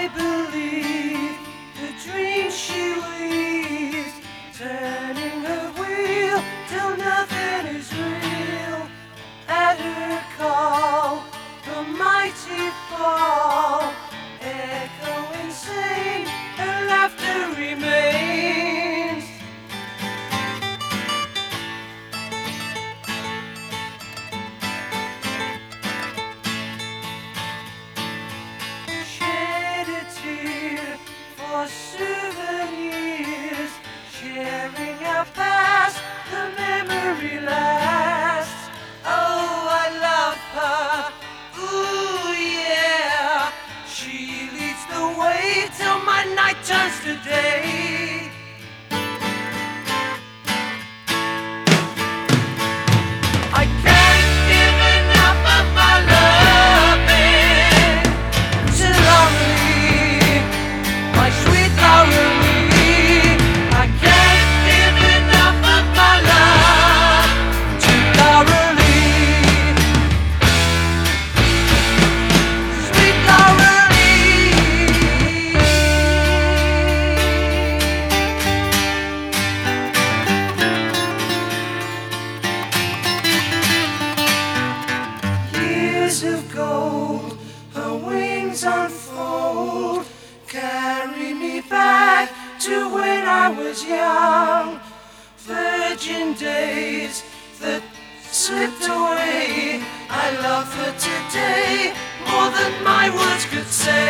believe the dreams she weaves, turning her wheel till nothing is real. At her call, the mighty fall, echoing sing, her laughter remains. Shed a tear for souvenirs, sharing our past, the memory lasts. Oh, I love her, ooh yeah. She leads the way till my night turns to day. I can't give enough of my loving to Laurelie, my sweet Laurelie. I can't give enough of my love to Laurelie, sweet Laurelie. Years of gold, her wings unfold, carry me back to when I was young. Virgin days that slipped away, I love her today more than my words could say.